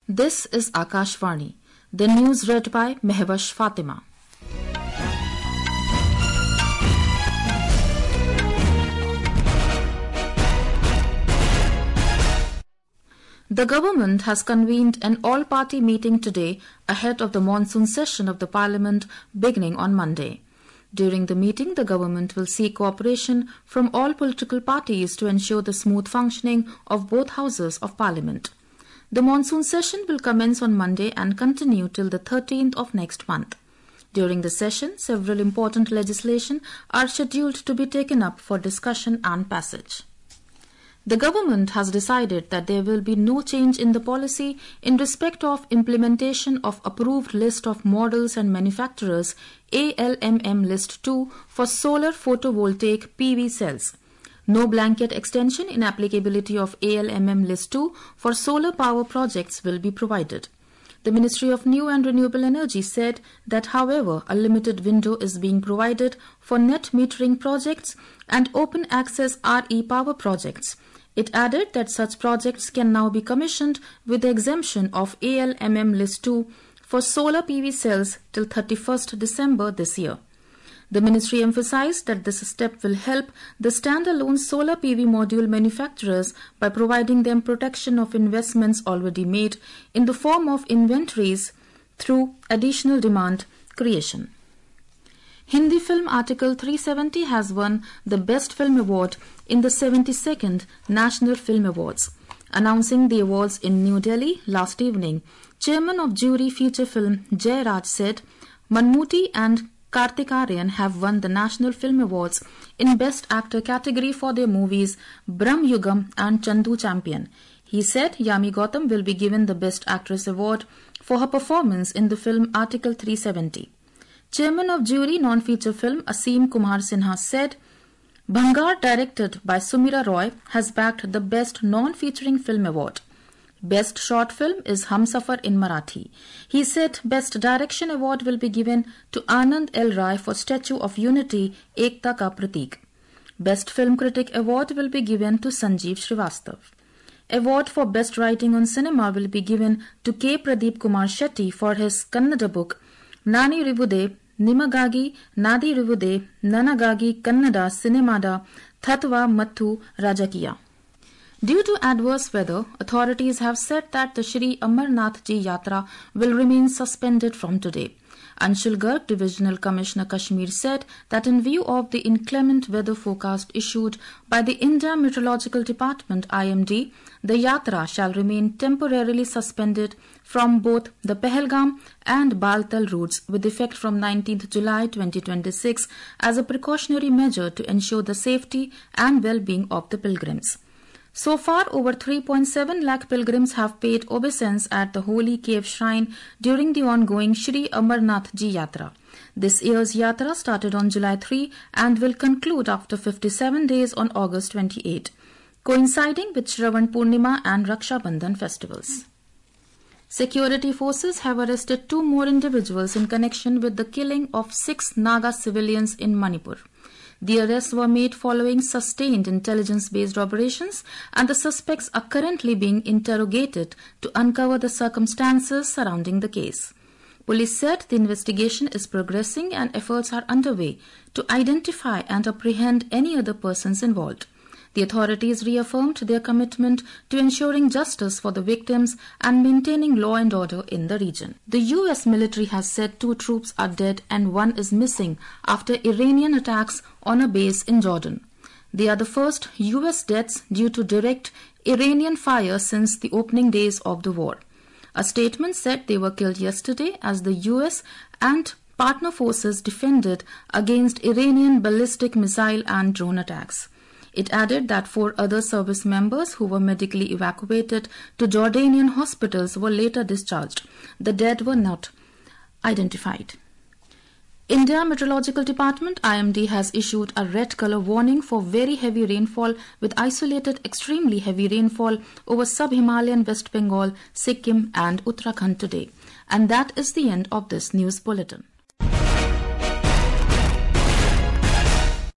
This is Akashvani. The news read by Mehwash Fatima. The government has convened an all-party meeting today ahead of the monsoon session of the Parliament beginning on Monday. During the meeting, the government will seek cooperation from all political parties to ensure the smooth functioning of both houses of Parliament. The monsoon session will commence on Monday and continue till the 13th of next month. During the session, several important legislation are scheduled to be taken up for discussion and passage. The government has decided that there will be no change in the policy in respect of implementation of approved list of models and manufacturers ALMM List 2 for solar photovoltaic PV cells. No blanket extension in applicability of ALMM List 2 for solar power projects will be provided. The Ministry of New and Renewable Energy said that, however, a limited window is being provided for net metering projects and open access RE power projects. It added that such projects can now be commissioned with the exemption of ALMM List 2 for solar PV cells till 31st December this year. The ministry emphasized that this step will help the standalone solar PV module manufacturers by providing them protection of investments already made in the form of inventories through additional demand creation. Hindi film Article 370 has won the Best Film Award in the 72nd National Film Awards. Announcing the awards in New Delhi last evening, Chairman of Jury Feature Film Jay Raj said Mammootty and Kartik Aaryan have won the National Film Awards in Best Actor category for their movies Brahm Yugam and Chandu Champion. He said Yami Gautam will be given the Best Actress Award for her performance in the film Article 370. Chairman of Jury Non-Feature Film Aseem Kumar Sinha said, Bhangar, directed by Sumira Roy, has bagged the Best Non-Featuring Film Award. Best Short Film is Humsafar in Marathi. He said Best Direction Award will be given to Anand L. Rai for Statue of Unity, Ekta Ka Pratik. Best Film Critic Award will be given to Sanjeev Srivastav. Award for Best Writing on Cinema will be given to K. Pradeep Kumar Shetty for his Kannada book, Nani Rivude, Nimagagi, Nadi Rivude, Nanagagi, Kannada, Cinemada, Thatva, Mathu, Rajakiya. Due to adverse weather, authorities have said that the Shri Amarnath Ji Yatra will remain suspended from today. Anshul Garg, Divisional Commissioner Kashmir, said that in view of the inclement weather forecast issued by the India Meteorological Department IMD, the Yatra shall remain temporarily suspended from both the Pahalgam and Baltal routes with effect from 19th July 2026 as a precautionary measure to ensure the safety and well-being of the pilgrims. So far, over 3.7 lakh pilgrims have paid obeisance at the Holy Cave Shrine during the ongoing Shri Amarnath Ji Yatra. This year's Yatra started on July 3 and will conclude after 57 days on August 28, coinciding with Shravan Purnima and Raksha Bandhan festivals. Security forces have arrested 2 more individuals in connection with the killing of 6 Naga civilians in Manipur. The arrests were made following sustained intelligence-based operations, and the suspects are currently being interrogated to uncover the circumstances surrounding the case. Police said the investigation is progressing and efforts are underway to identify and apprehend any other persons involved. The authorities reaffirmed their commitment to ensuring justice for the victims and maintaining law and order in the region. The US military has said 2 troops are dead and 1 is missing after Iranian attacks on a base in Jordan. They are the first US deaths due to direct Iranian fire since the opening days of the war. A statement said they were killed yesterday as the US and partner forces defended against Iranian ballistic missile and drone attacks. It added that 4 other service members who were medically evacuated to Jordanian hospitals were later discharged. The dead were not identified. India Meteorological Department IMD has issued a red color warning for very heavy rainfall with isolated extremely heavy rainfall over sub-Himalayan West Bengal, Sikkim and Uttarakhand today. And that is the end of this news bulletin.